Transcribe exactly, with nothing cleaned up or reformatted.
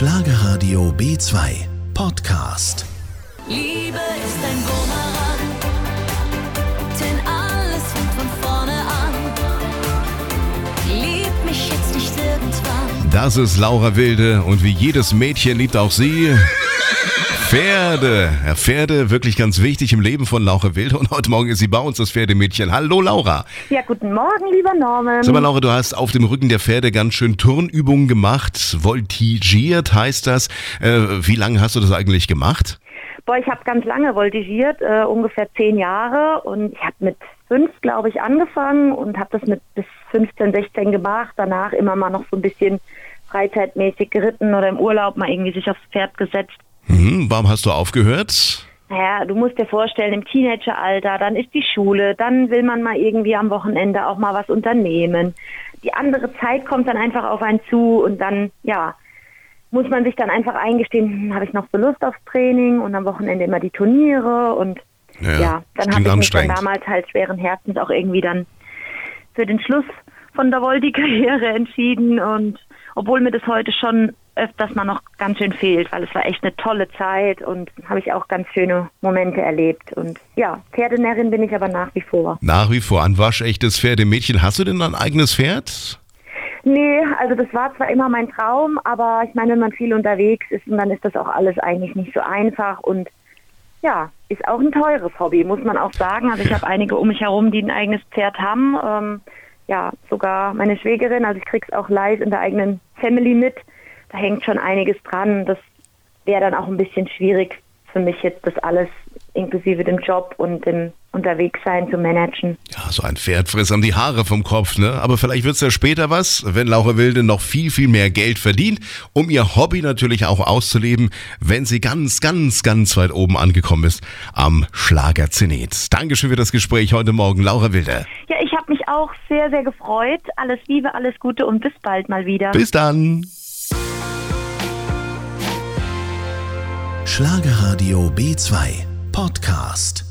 Schlagerradio B zwei Podcast. Liebe ist ein Bumerang, denn alles fängt von vorne an. Lieb mich jetzt nicht irgendwann. Das ist Laura Wilde und wie jedes Mädchen liebt auch sie Pferde. Ja, Pferde, wirklich ganz wichtig im Leben von Laura Wilde und heute Morgen ist sie bei uns, das Pferdemädchen. Hallo Laura. Ja, guten Morgen, lieber Norman. Sag mal Laura, du hast auf dem Rücken der Pferde ganz schön Turnübungen gemacht, voltigiert heißt das. Äh, wie lange hast du das eigentlich gemacht? Boah, ich habe ganz lange voltigiert, äh, ungefähr zehn Jahre und ich habe mit fünf, glaube ich, angefangen und habe das mit bis fünfzehn, sechzehn gemacht. Danach immer mal noch so ein bisschen freizeitmäßig geritten oder im Urlaub mal irgendwie sich aufs Pferd gesetzt. Mhm, warum hast du aufgehört? Naja, du musst dir vorstellen, im Teenageralter, dann ist die Schule, dann will man mal irgendwie am Wochenende auch mal was unternehmen. Die andere Zeit kommt dann einfach auf einen zu und dann, ja, muss man sich dann einfach eingestehen, hm, habe ich noch so Lust aufs Training und am Wochenende immer die Turniere und Ja, ja, dann habe ich mich dann damals halt schweren Herzens auch irgendwie dann für den Schluss von der Volti-Karriere entschieden und obwohl mir das heute schon öfters mal noch ganz schön fehlt, weil es war echt eine tolle Zeit und habe ich auch ganz schöne Momente erlebt und ja, Pferdenärrin bin ich aber nach wie vor. Nach wie vor ein waschechtes Pferdemädchen. Hast du denn ein eigenes Pferd? Nee, also das war zwar immer mein Traum, aber ich meine, wenn man viel unterwegs ist, und dann ist das auch alles eigentlich nicht so einfach und ja, ist auch ein teures Hobby, muss man auch sagen. Also ich habe einige um mich herum, die ein eigenes Pferd haben. Ähm, ja, sogar meine Schwägerin, also ich krieg's auch live in der eigenen Family mit. Da hängt schon einiges dran. Das wäre dann auch ein bisschen schwierig für mich jetzt, das alles inklusive dem Job und dem Unterwegssein zu managen. Ja, so ein Pferd frisst einem die Haare vom Kopf, ne? Aber vielleicht wird's ja später was, wenn Laura Wilde noch viel, viel mehr Geld verdient, um ihr Hobby natürlich auch auszuleben, wenn sie ganz, ganz, ganz weit oben angekommen ist am Schlager-Zenit. Dankeschön für das Gespräch heute Morgen, Laura Wilde. Ja, ich habe mich auch sehr, sehr gefreut. Alles Liebe, alles Gute und bis bald mal wieder. Bis dann. Schlagerradio B zwei Podcast.